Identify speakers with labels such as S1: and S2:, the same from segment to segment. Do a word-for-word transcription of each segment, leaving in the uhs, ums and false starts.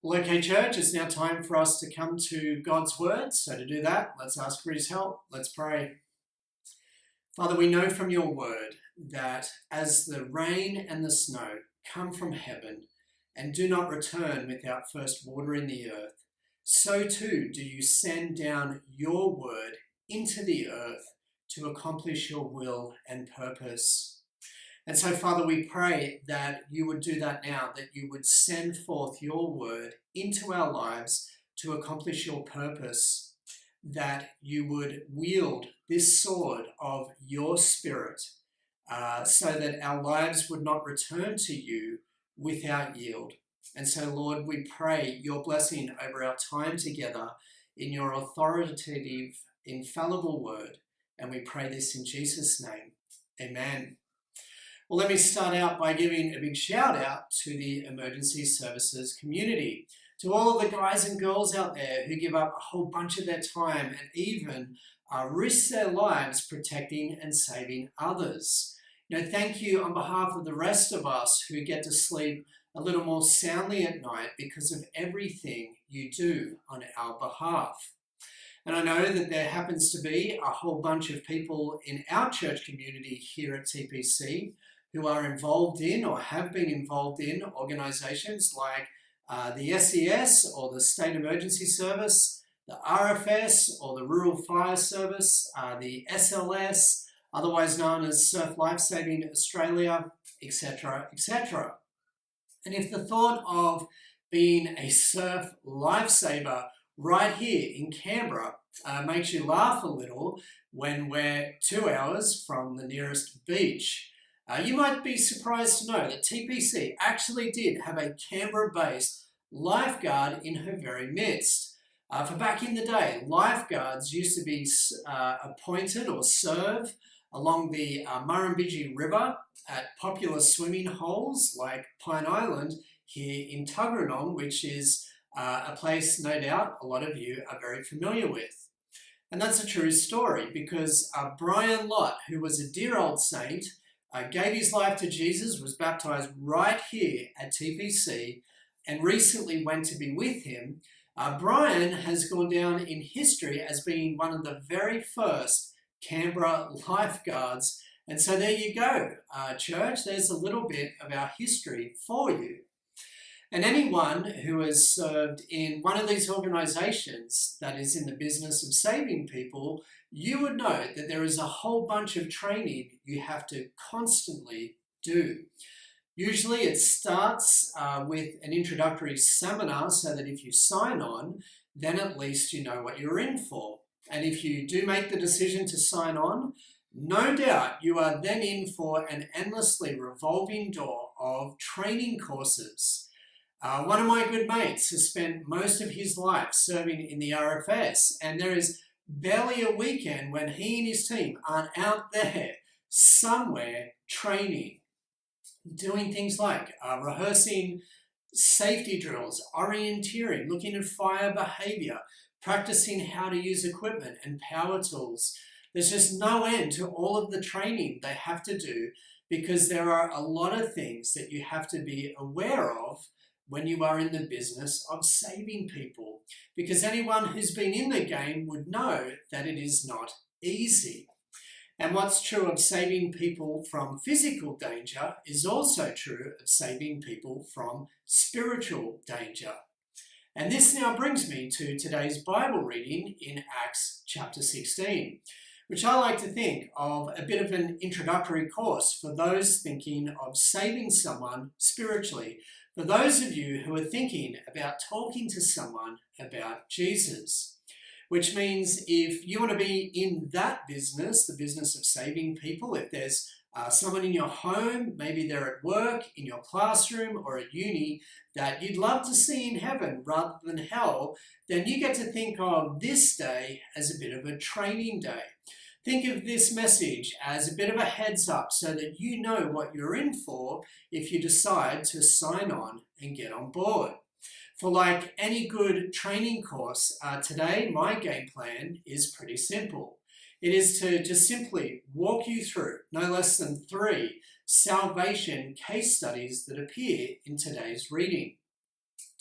S1: Well, okay, church, it's now time for us to come to God's word. So to do that, let's ask for his help. Let's pray. Father, we know from your word that as the rain and the snow come from heaven and do not return without first watering the earth, so too do you send down your word into the earth to accomplish your will and purpose. And so, Father, we pray that you would do that now, that you would send forth your word into our lives to accomplish your purpose, that you would wield this sword of your spirit uh, so that our lives would not return to you without yield. And so, Lord, we pray your blessing over our time together in your authoritative, infallible word. And we pray this in Jesus' name. Amen. Well, let me start out by giving a big shout out to the emergency services community, to all of the guys and girls out there who give up a whole bunch of their time and even uh, risk their lives protecting and saving others. You know, thank you on behalf of the rest of us who get to sleep a little more soundly at night because of everything you do on our behalf. And I know that there happens to be a whole bunch of people in our church community here at T P C who are involved in or have been involved in organisations like uh, the S E S or the State Emergency Service, the R F S or the Rural Fire Service, uh, the S L S, otherwise known as Surf Lifesaving Australia, et cetera, et cetera. And if the thought of being a surf lifesaver right here in Canberra uh, makes you laugh a little when we're two hours from the nearest beach, uh, you might be surprised to know that T P C actually did have a Canberra-based lifeguard in her very midst. Uh, for back in the day, lifeguards used to be uh, appointed or serve along the uh, Murrumbidgee River at popular swimming holes like Pine Island here in Tuggeranong, which is uh, a place no doubt a lot of you are very familiar with. And that's a true story because uh, Brian Lott, who was a dear old saint, uh, gave his life to Jesus, was baptised right here at T P C and recently went to be with him. Uh, Brian has gone down in history as being one of the very first Canberra lifeguards. And so there you go, uh, church, there's a little bit of our history for you. And anyone who has served in one of these organisations that is in the business of saving people, you would know that there is a whole bunch of training you have to constantly do. Usually it starts uh, with an introductory seminar so that if you sign on, then at least you know what you're in for. And if you do make the decision to sign on, no doubt you are then in for an endlessly revolving door of training courses. Uh, one of my good mates has spent most of his life serving in the R F S, and there is barely a weekend when he and his team aren't out there somewhere training, doing things like uh, rehearsing safety drills, orienteering, looking at fire behaviour, practicing how to use equipment and power tools. There's just no end to all of the training they have to do because there are a lot of things that you have to be aware of when you are in the business of saving people, because anyone who's been in the game would know that it is not easy. And what's true of saving people from physical danger is also true of saving people from spiritual danger. And this now brings me to today's Bible reading in Acts chapter sixteen, which I like to think of a bit of an introductory course for those thinking of saving someone spiritually, for those of you who are thinking about talking to someone about Jesus. Which means if you want to be in that business, the business of saving people, if there's uh, someone in your home, maybe they're at work, in your classroom or at uni, that you'd love to see in heaven rather than hell, then you get to think of this day as a bit of a training day. Think of this message as a bit of a heads up so that you know what you're in for if you decide to sign on and get on board. For like any good training course, uh, today my game plan is pretty simple. It is to just simply walk you through no less than three salvation case studies that appear in today's reading.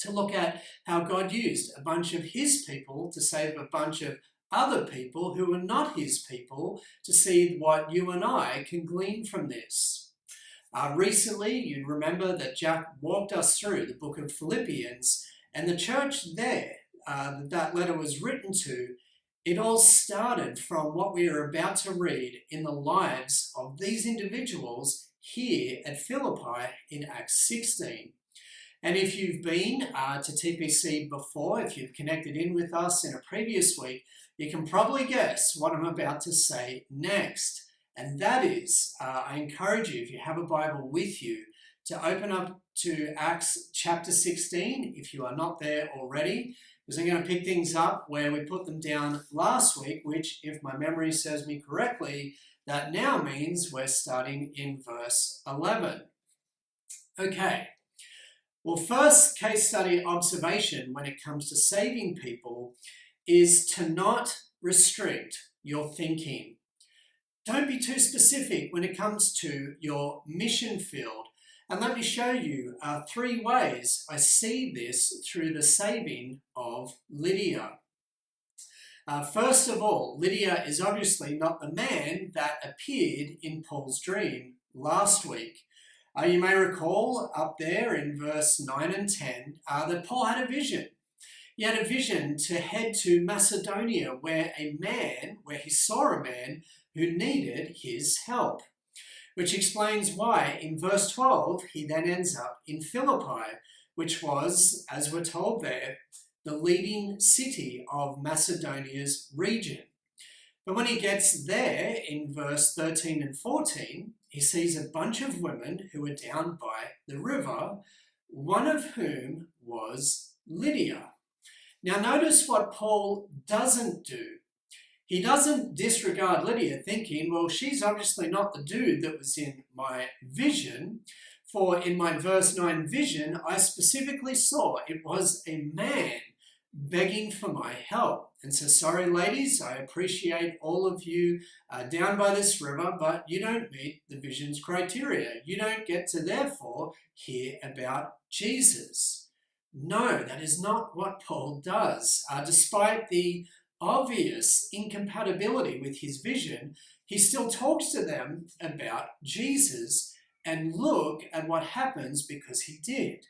S1: to look at how God used a bunch of his people to save a bunch of other people who were not his people, to see what you and I can glean from this. Uh, recently, you remember that Jack walked us through the book of Philippians, and the church there uh, that that letter was written to, it all started from what we are about to read in the lives of these individuals here at Philippi in Acts sixteen. And if you've been uh, to T P C before, if you've connected in with us in a previous week, you can probably guess what I'm about to say next. And that is, uh, I encourage you, if you have a Bible with you, to open up to Acts chapter sixteen, if you are not there already, because I'm going to pick things up where we put them down last week, which, if my memory serves me correctly, that now means we're starting in verse eleven. Okay. Well, first case study observation when it comes to saving people is to not restrict your thinking. Don't be too specific when it comes to your mission field. And let me show you uh, three ways I see this through the saving of Lydia. Uh, first of all, Lydia is obviously not the man that appeared in Paul's dream last week. Uh, you may recall up there in verse nine and ten uh, that Paul had a vision. He had a vision to head to Macedonia where a man, where he saw a man who needed his help, which explains why in verse twelve he then ends up in Philippi, which was, as we're told there, the leading city of Macedonia's region. But when he gets there in verse thirteen and fourteen, he sees a bunch of women who are down by the river, one of whom was Lydia. Now notice what Paul doesn't do. He doesn't disregard Lydia, thinking, well, she's obviously not the dude that was in my vision, for in my verse nine vision, I specifically saw it was a man begging for my help. And so, sorry ladies, I appreciate all of you uh, down by this river, but you don't meet the vision's criteria. You don't get to therefore hear about Jesus. No, that is not what Paul does. Uh, despite the obvious incompatibility with his vision, he still talks to them about Jesus, and look at what happens because he did.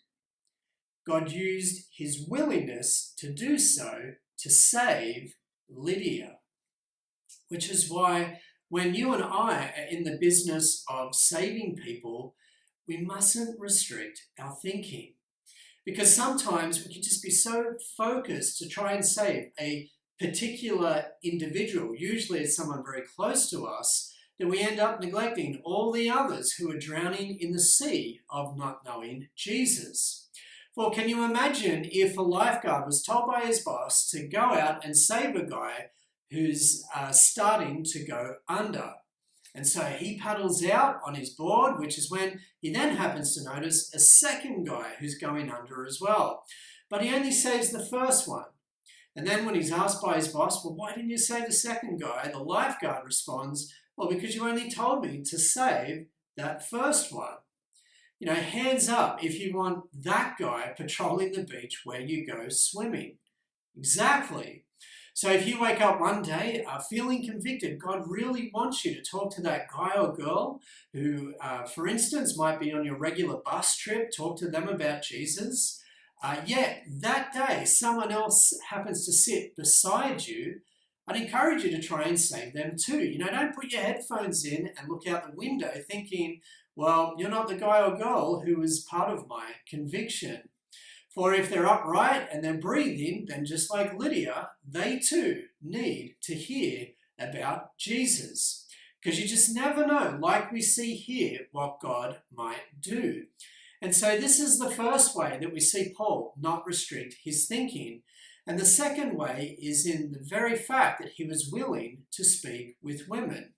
S1: God used his willingness to do so to save Lydia, which is why when you and I are in the business of saving people, we mustn't restrict our thinking, because sometimes we can just be so focused to try and save a particular individual, usually it's someone very close to us, that we end up neglecting all the others who are drowning in the sea of not knowing Jesus. For can you imagine if a lifeguard was told by his boss to go out and save a guy who's uh, starting to go under? And so he paddles out on his board, which is when he then happens to notice a second guy who's going under as well. But he only saves the first one. And then when he's asked by his boss, well, why didn't you save the second guy? The lifeguard responds, well, because you only told me to save that first one. You know, hands up if you want that guy patrolling the beach where you go swimming. Exactly. So if you wake up one day uh, feeling convicted, God really wants you to talk to that guy or girl who, uh, for instance, might be on your regular bus trip, talk to them about Jesus. Uh, yet that day, someone else happens to sit beside you, I'd encourage you to try and save them too. You know, don't put your headphones in and look out the window thinking, well, you're not the guy or girl who is part of my conviction. For if they're upright and they're breathing, then just like Lydia, they too need to hear about Jesus. Because you just never know, like we see here, what God might do. And so this is the first way that we see Paul not restrict his thinking. And the second way is in the very fact that he was willing to speak with women.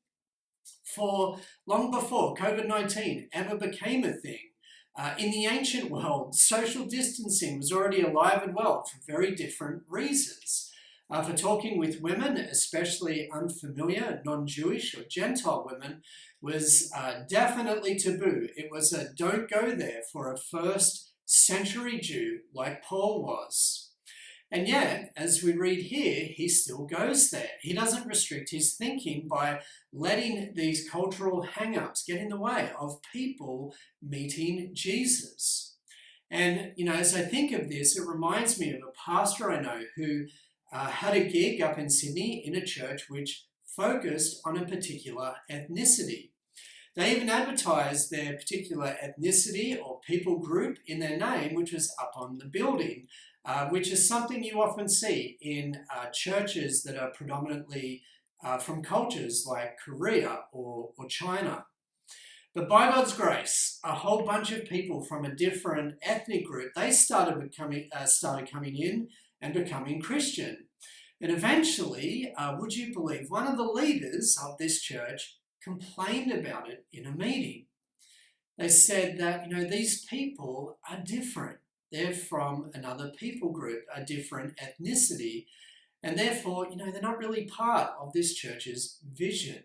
S1: For long before COVID nineteen ever became a thing, uh, in the ancient world, social distancing was already alive and well for very different reasons. Uh, for talking with women, especially unfamiliar, non-Jewish or Gentile women, was uh, definitely taboo. It was a don't go there for a first century Jew like Paul was. And yet, as we read here, he still goes there. He doesn't restrict his thinking by letting these cultural hang-ups get in the way of people meeting Jesus. And, you know, as I think of this, it reminds me of a pastor I know who uh, had a gig up in Sydney in a church which focused on a particular ethnicity. They even advertised their particular ethnicity or people group in their name, which was up on the building, uh, which is something you often see in uh, churches that are predominantly uh, from cultures like Korea or, or China. But by God's grace, a whole bunch of people from a different ethnic group, they started becoming, uh, started coming in and becoming Christian. And eventually, uh, would you believe, one of the leaders of this church complained about it in a meeting. They said that, you know, these people are different. They're from another people group, a different ethnicity, and therefore, you know, they're not really part of this church's vision.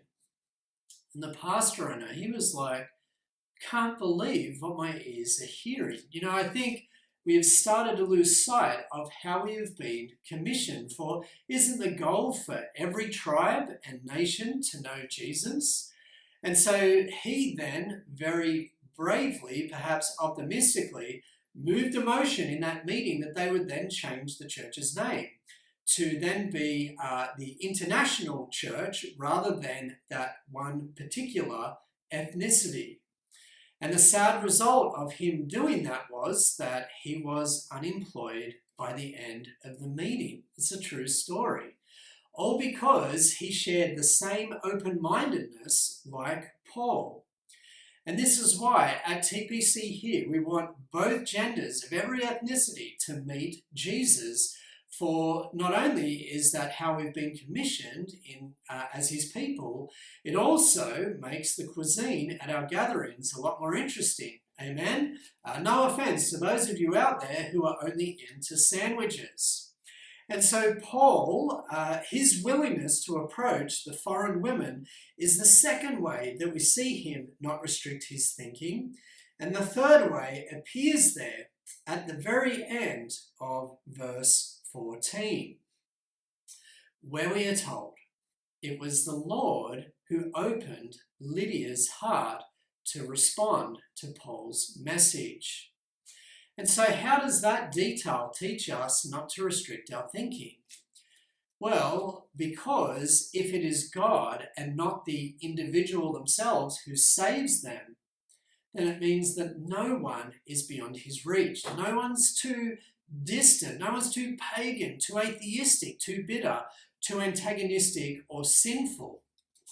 S1: And the pastor I know, he was like, can't believe what my ears are hearing. You know, I think we have started to lose sight of how we have been commissioned. For isn't the goal for every tribe and nation to know Jesus? And so he then very bravely, perhaps optimistically, moved a motion in that meeting that they would then change the church's name to then be uh, the international church rather than that one particular ethnicity. And the sad result of him doing that was that he was unemployed by the end of the meeting. It's a true story. All because he shared the same open-mindedness like Paul. And this is why at T P C here we want both genders of every ethnicity to meet Jesus, for not only is that how we've been commissioned in uh, as his people, it also makes the cuisine at our gatherings a lot more interesting. Amen? Uh, no offense to those of you out there who are only into sandwiches. And so Paul, uh, his willingness to approach the foreign women is the second way that we see him not restrict his thinking. And the third way appears there at the very end of verse fourteen, where we are told, it was the Lord who opened Lydia's heart to respond to Paul's message. And so how does that detail teach us not to restrict our thinking? Well, because if it is God and not the individual themselves who saves them, then it means that no one is beyond his reach. No one's too distant, no one's too pagan, too atheistic, too bitter, too antagonistic or sinful.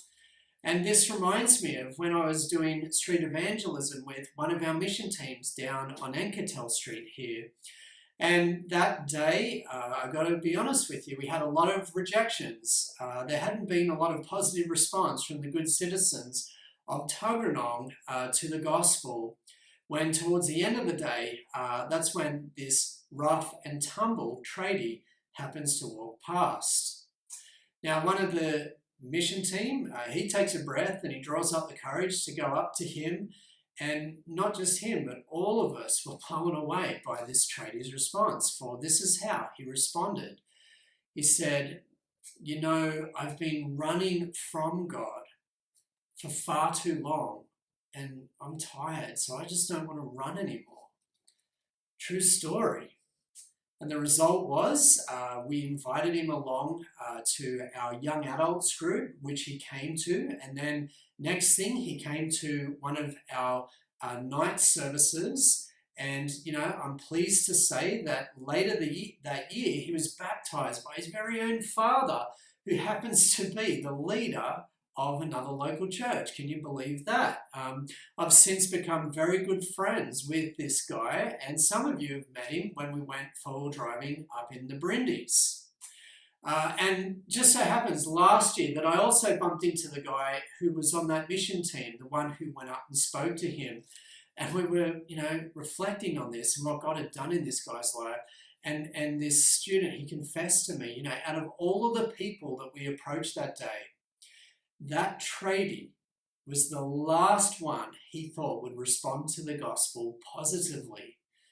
S1: And this reminds me of when I was doing street evangelism with one of our mission teams down on Encatel Street here. And that day, uh, I got to be honest with you, we had a lot of rejections. Uh, there hadn't been a lot of positive response from the good citizens of Tuggeranong uh, to the gospel, when towards the end of the day, uh, that's when this rough and tumble tradie happens to walk past. Now, one of the mission team, uh, he takes a breath and he draws up the courage to go up to him, and not just him, but all of us were blown away by this tradie's response, for this is how he responded. He said, you know, I've been running from God for far too long and I'm tired, so I just don't want to run anymore. True story. And the result was uh, we invited him along uh, to our young adults group, which he came to. And then next thing, he came to one of our uh, night services. And, you know, I'm pleased to say that later the, that year, he was baptized by his very own father, who happens to be the leader of another local church. Can you believe that? Um, I've since become very good friends with this guy, and some of you have met him when we went four-wheel driving up in the Brindis. Uh, and just so happens last year that I also bumped into the guy who was on that mission team, the one who went up and spoke to him. And we were, you know, reflecting on this and what God had done in this guy's life. And, and this student, he confessed to me, you know, out of all of the people that we approached that day, that tradie was the last one he thought would respond to the gospel positively.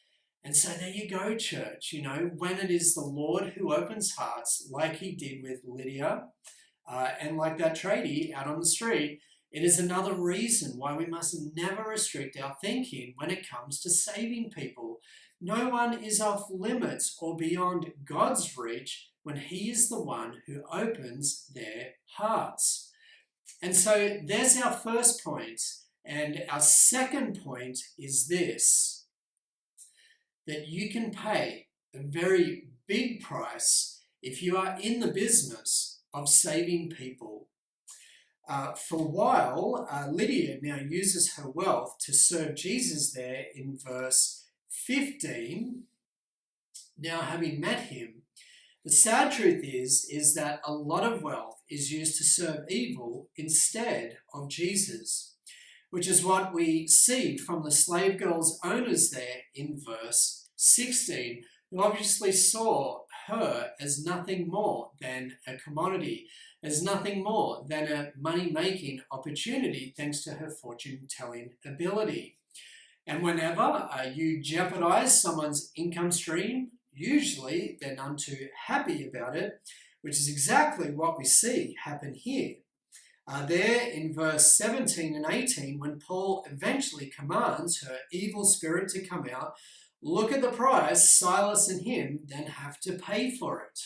S1: And so there you go, church. You know, when it is the Lord who opens hearts, like he did with Lydia uh, and like that tradie out on the street, it is another reason why we must never restrict our thinking when it comes to saving people. No one is off limits or beyond God's reach when he is the one who opens their hearts. And so there's our first point. And our second point is this, that you can pay a very big price if you are in the business of saving people. Uh, for a while, uh, Lydia now uses her wealth to serve Jesus there in verse fifteen. Now, having met him, the sad truth is, is that a lot of wealth is used to serve evil instead of Jesus, which is what we see from the slave girl's owners there in verse sixteen, who obviously saw her as nothing more than a commodity, as nothing more than a money-making opportunity thanks to her fortune-telling ability. And whenever uh, you jeopardize someone's income stream, usually they're none too happy about it, which is exactly what we see happen here. Uh, there in verse seventeen and eighteen, when Paul eventually commands her evil spirit to come out, look at the price Silas and him then have to pay for it.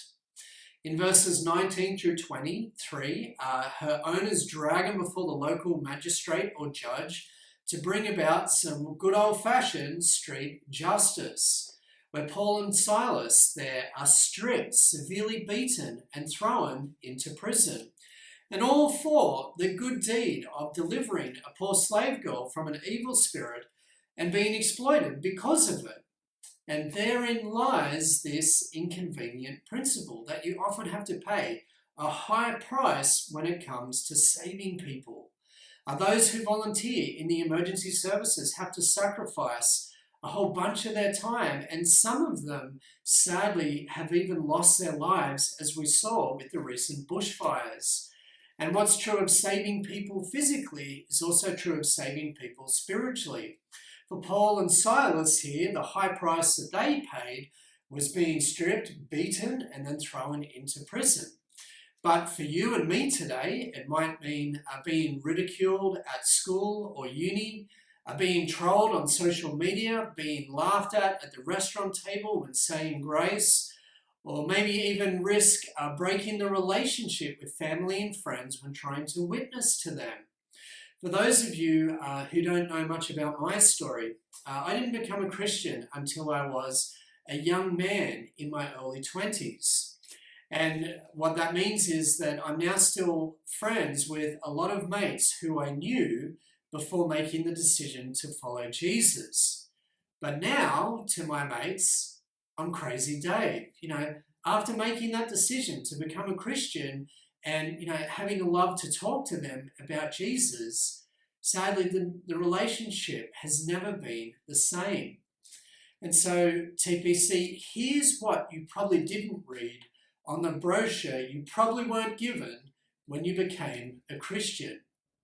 S1: In verses nineteen through twenty-three, uh, her owners drag him before the local magistrate or judge to bring about some good old-fashioned street justice, where Paul and Silas there are stripped, severely beaten, and thrown into prison. And all for the good deed of delivering a poor slave girl from an evil spirit and being exploited because of it. And therein lies this inconvenient principle that you often have to pay a high price when it comes to saving people. Uh, those who volunteer in the emergency services have to sacrifice a whole bunch of their time, and some of them sadly have even lost their lives, as we saw with the recent bushfires. And what's true of saving people physically is also true of saving people spiritually. For Paul and Silas here, the high price that they paid was being stripped, beaten, and then thrown into prison. But for you and me today, it might mean uh, being ridiculed at school or uni, uh, being trolled on social media, being laughed at at the restaurant table when saying grace, or maybe even risk uh, breaking the relationship with family and friends when trying to witness to them. For those of you uh, who don't know much about my story, uh, I didn't become a Christian until I was a young man in my early twenties. And what that means is that I'm now still friends with a lot of mates who I knew before making the decision to follow Jesus. But now, to my mates, I'm Crazy Dave. You know, after making that decision to become a Christian and, you know, having the love to talk to them about Jesus, sadly, the, the relationship has never been the same. And so, T P C, here's what you probably didn't read on the brochure you probably weren't given when you became a Christian.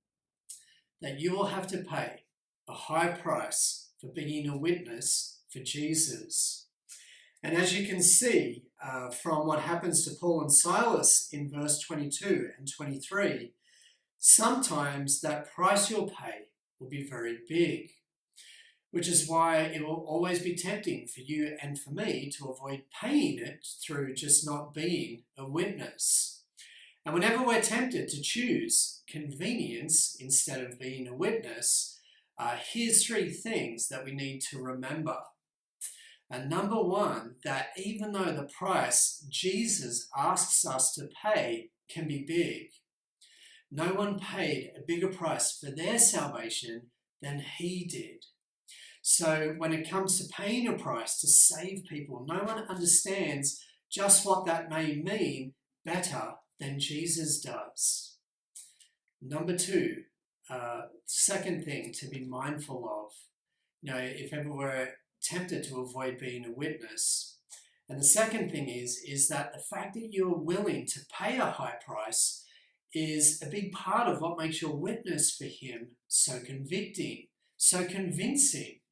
S1: That you will have to pay a high price for being a witness for Jesus. And as you can see uh, from what happens to Paul and Silas in verse twenty-two and twenty-three, sometimes that price you'll pay will be very big, which is why it will always be tempting for you and for me to avoid paying it through just not being a witness. And whenever we're tempted to choose convenience instead of being a witness, uh, here's three things that we need to remember. And number one, that even though the price Jesus asks us to pay can be big, no one paid a bigger price for their salvation than he did. So when it comes to paying a price to save people, no one understands just what that may mean better than Jesus does. Number two, uh, second thing to be mindful of, you know, if ever we're tempted to avoid being a witness. And the second thing is, is that the fact that you're willing to pay a high price is a big part of what makes your witness for him so convicting, so convincing.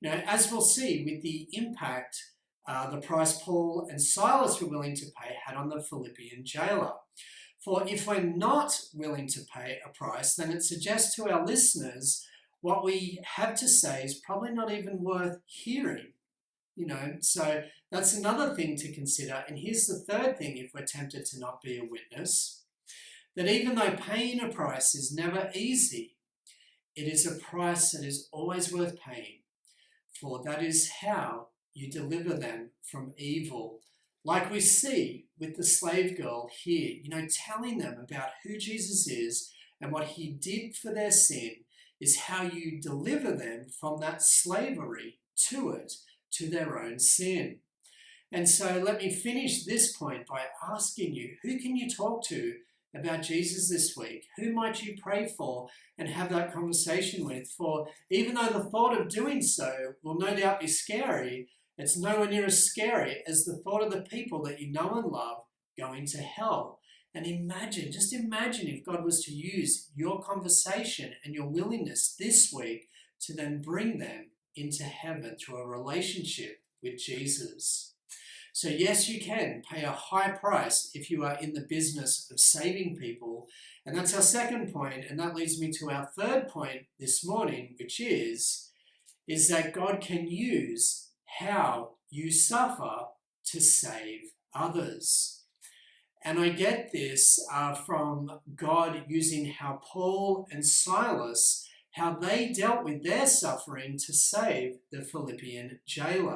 S1: You know, as we'll see with the impact uh, the price Paul and Silas were willing to pay had on the Philippian jailer. For if we're not willing to pay a price, then it suggests to our listeners what we have to say is probably not even worth hearing. You know, so that's another thing to consider. And here's the third thing if we're tempted to not be a witness, that even though paying a price is never easy, it is a price that is always worth paying, for that is how you deliver them from evil. Like we see with the slave girl here, you know, telling them about who Jesus is and what he did for their sin is how you deliver them from that slavery to it, to their own sin. And so let me finish this point by asking you, who can you talk to about Jesus this week? Who might you pray for and have that conversation with? For even though the thought of doing so will no doubt be scary, it's nowhere near as scary as the thought of the people that you know and love going to hell. And imagine, just imagine if God was to use your conversation and your willingness this week to then bring them into heaven through a relationship with Jesus. So yes, you can pay a high price if you are in the business of saving people. And that's our second point. And that leads me to our third point this morning, which is, is that God can use how you suffer to save others. And I get this uh, from God using how Paul and Silas, how they dealt with their suffering to save the Philippian jailer,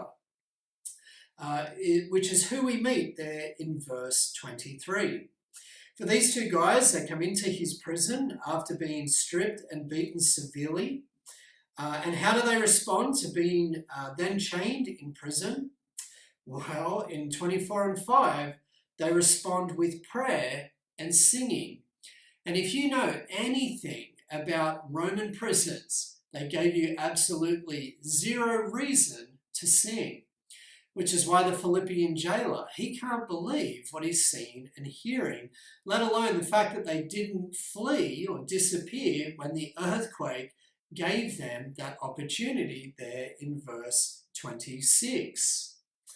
S1: uh, it, which is who we meet there in verse twenty-three. For these two guys, they come into his prison after being stripped and beaten severely. Uh, and how do they respond to being uh, then chained in prison? Well, in twenty-four and five, they respond with prayer and singing. And if you know anything about Roman prisons, they gave you absolutely zero reason to sing, which is why the Philippian jailer, he can't believe what he's seeing and hearing, let alone the fact that they didn't flee or disappear when the earthquake gave them that opportunity there in verse twenty-six.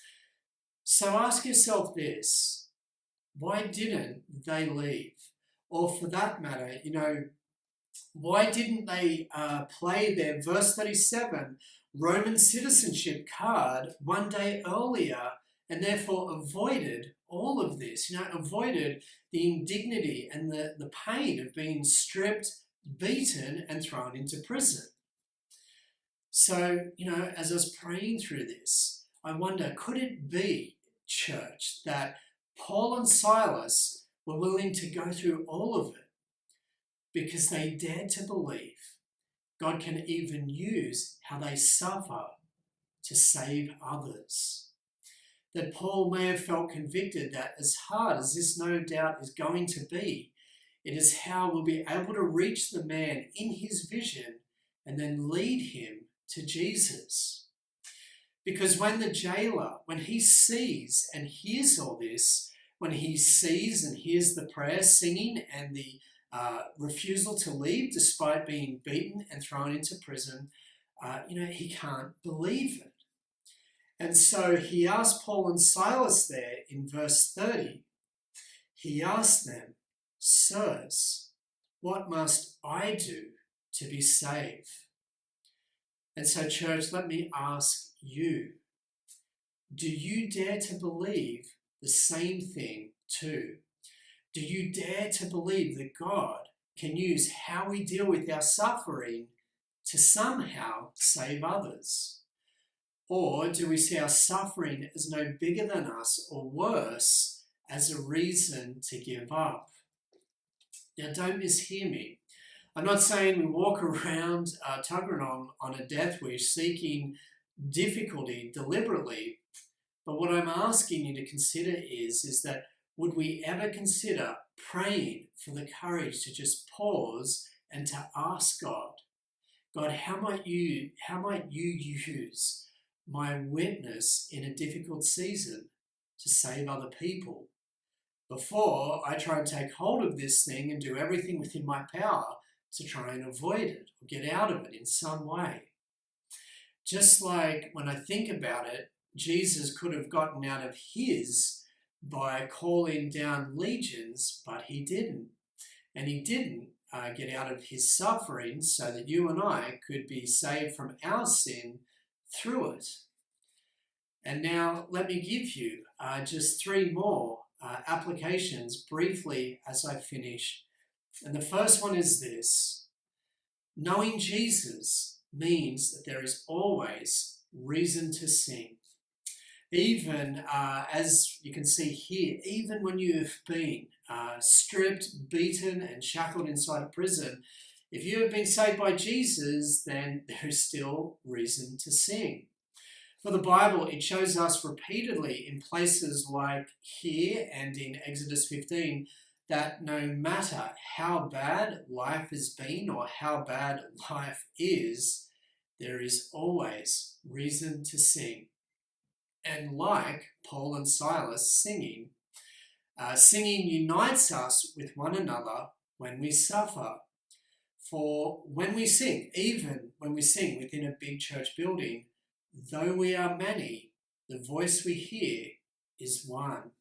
S1: So ask yourself this, why didn't they leave? Or for that matter, you know, why didn't they uh, play their verse thirty-seven Roman citizenship card one day earlier and therefore avoided all of this, you know, avoided the indignity and the, the pain of being stripped, beaten and thrown into prison? So, you know, as I was praying through this, I wonder, could it be, church, that Paul and Silas were willing to go through all of it because they dared to believe God can even use how they suffer to save others? That Paul may have felt convicted that as hard as this no doubt is going to be, it is how we'll be able to reach the man in his vision and then lead him to Jesus. Because when the jailer, when he sees and hears all this, when he sees and hears the prayer singing and the uh, refusal to leave despite being beaten and thrown into prison, uh, you know, he can't believe it. And so he asked Paul and Silas there in verse thirty, he asked them, "Sirs, what must I do to be saved?" And so, church, let me ask you, do you dare to believe the same thing too? Do you dare to believe that God can use how we deal with our suffering to somehow save others? Or do we see our suffering as no bigger than us or worse as a reason to give up? Now, don't mishear me. I'm not saying we walk around uh, Tuggeranong on a death wish seeking difficulty deliberately, but what I'm asking you to consider is, is that would we ever consider praying for the courage to just pause and to ask God, God, how might you, how might you use my witness in a difficult season to save other people before I try and take hold of this thing and do everything within my power to try and avoid it or get out of it in some way? Just like when I think about it, Jesus could have gotten out of his by calling down legions, but he didn't. And he didn't uh, get out of his suffering so that you and I could be saved from our sin through it. And now let me give you uh, just three more uh, applications briefly as I finish. And the first one is this: knowing Jesus means that there is always reason to sing. Even uh, as you can see here, even when you've been uh, stripped, beaten, and shackled inside a prison, if you have been saved by Jesus, then there is still reason to sing. For the Bible, it shows us repeatedly in places like here and in Exodus fifteen that no matter how bad life has been or how bad life is, there is always reason to sing. And like Paul and Silas singing, uh, singing unites us with one another when we suffer. For when we sing, even when we sing within a big church building, though we are many, the voice we hear is one.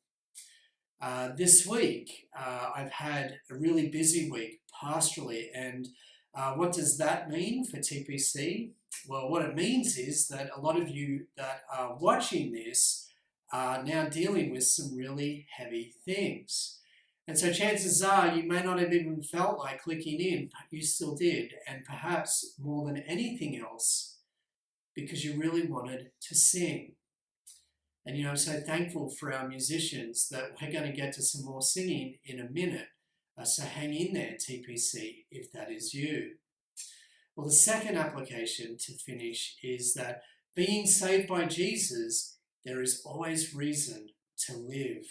S1: Uh, this week, uh, I've had a really busy week pastorally, and uh, what does that mean for T P C? Well, what it means is that a lot of you that are watching this are now dealing with some really heavy things. And so chances are you may not have even felt like clicking in, but you still did, and perhaps more than anything else, because you really wanted to sing. And you know, I'm so thankful for our musicians that we're going to get to some more singing in a minute. Uh, so hang in there, T P C, if that is you. Well, the second application to finish is that being saved by Jesus, there is always reason to live.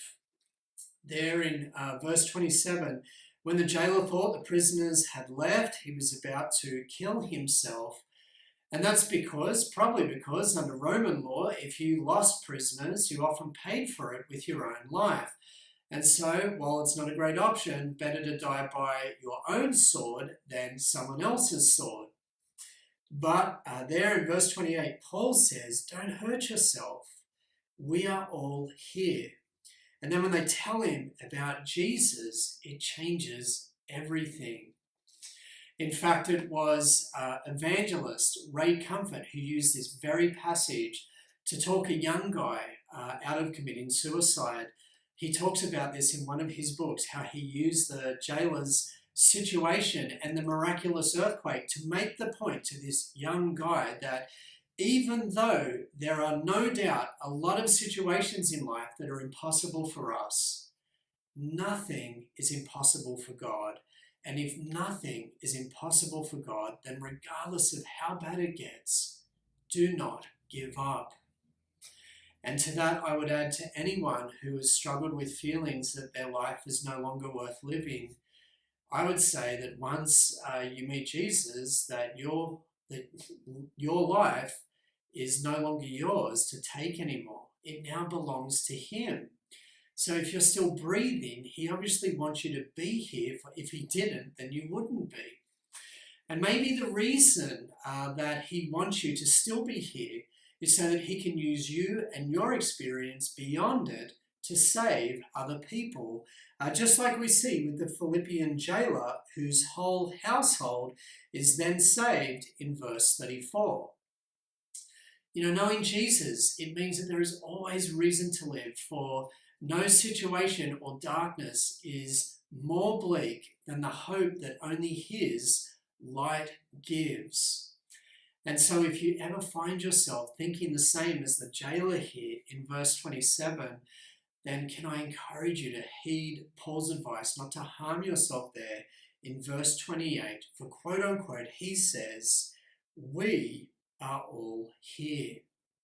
S1: There in uh, verse twenty-seven, when the jailer thought the prisoners had left, he was about to kill himself. And that's because, probably because, under Roman law, if you lost prisoners, you often paid for it with your own life. And so, while it's not a great option, better to die by your own sword than someone else's sword. But uh, there in verse twenty-eight, Paul says, don't hurt yourself. We are all here. And then when they tell him about Jesus, it changes everything. In fact, it was uh, evangelist Ray Comfort who used this very passage to talk a young guy uh, out of committing suicide. He talks about this in one of his books, how he used the jailer's situation and the miraculous earthquake to make the point to this young guy that even though there are no doubt a lot of situations in life that are impossible for us, nothing is impossible for God. And if nothing is impossible for God, then regardless of how bad it gets, do not give up. And to that, I would add to anyone who has struggled with feelings that their life is no longer worth living, I would say that once uh, you meet Jesus, that your, that your life is no longer yours to take anymore. It now belongs to him. So if you're still breathing, he obviously wants you to be here. If he didn't, then you wouldn't be. And maybe the reason uh, that he wants you to still be here is so that he can use you and your experience beyond it to save other people. Uh, just like we see with the Philippian jailer, whose whole household is then saved in verse thirty-four. You know, knowing Jesus, it means that there is always reason to live, for no situation or darkness is more bleak than the hope that only his light gives. And so if you ever find yourself thinking the same as the jailer here in verse twenty-seven, then can I encourage you to heed Paul's advice not to harm yourself there in verse twenty-eight. For quote unquote, he says, we are all here.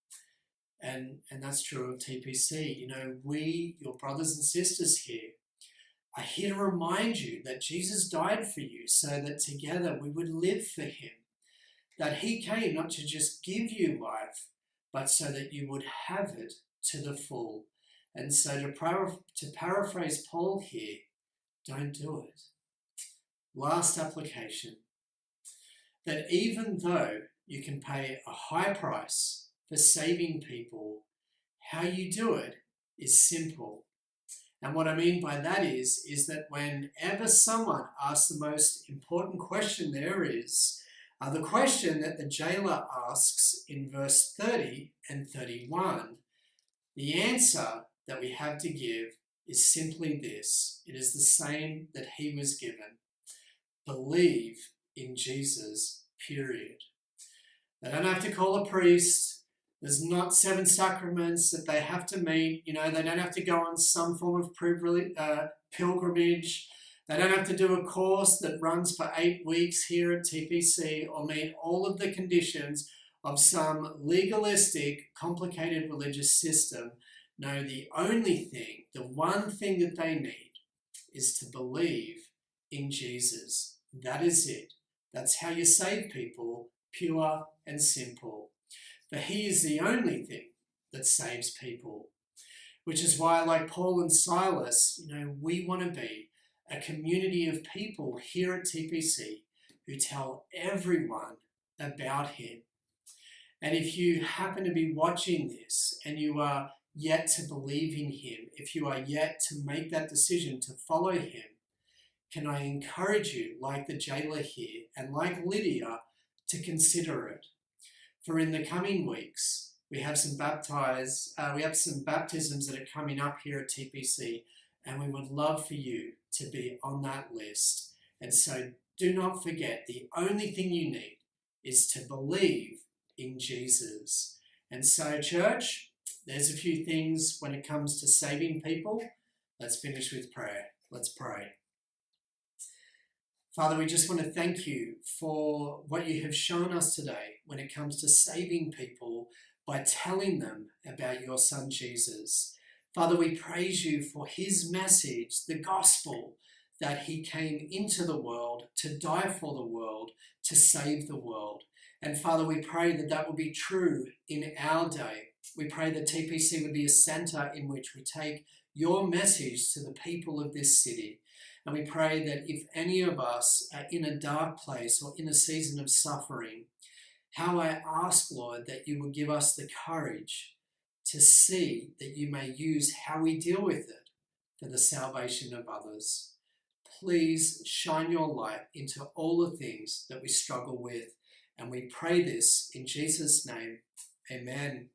S1: And, and that's true of T P C. You know, we, your brothers and sisters here, are here to remind you that Jesus died for you so that together we would live for him. That he came not to just give you life, but so that you would have it to the full. And so to, para- to paraphrase Paul here, don't do it. Last application. That even though you can pay a high price for saving people. How you do it is simple. And what I mean by that is, is that whenever someone asks the most important question there is, uh, the question that the jailer asks in verse thirty and thirty-one, the answer that we have to give is simply this. It is the same that he was given. Believe in Jesus, period. They don't have to call a priest. There's not seven sacraments that they have to meet. You know, they don't have to go on some form of uh, pilgrimage. They don't have to do a course that runs for eight weeks here at T P C or meet all of the conditions of some legalistic, complicated religious system. No, the only thing, the one thing that they need is to believe in Jesus. That is it. That's how you save people, pure and simple. For he is the only thing that saves people. Which is why, like Paul and Silas, you know, we want to be a community of people here at T P C who tell everyone about him. And if you happen to be watching this and you are yet to believe in him, if you are yet to make that decision to follow him, can I encourage you, like the jailer here and like Lydia, to consider it? For in the coming weeks, we have some baptize, uh, we have some baptisms that are coming up here at T P C, and we would love for you to be on that list. And so do not forget, the only thing you need is to believe in Jesus. And so, church, there's a few things when it comes to saving people. Let's finish with prayer. Let's pray. Father, we just want to thank you for what you have shown us today when it comes to saving people by telling them about your son Jesus. Father, we praise you for his message, the gospel, that he came into the world to die for the world, to save the world. And Father, we pray that that will be true in our day. We pray that T P C would be a centre in which we take your message to the people of this city. And we pray that if any of us are in a dark place or in a season of suffering, how I ask, Lord, that you will give us the courage to see that you may use how we deal with it for the salvation of others. Please shine your light into all the things that we struggle with. And we pray this in Jesus' name. Amen.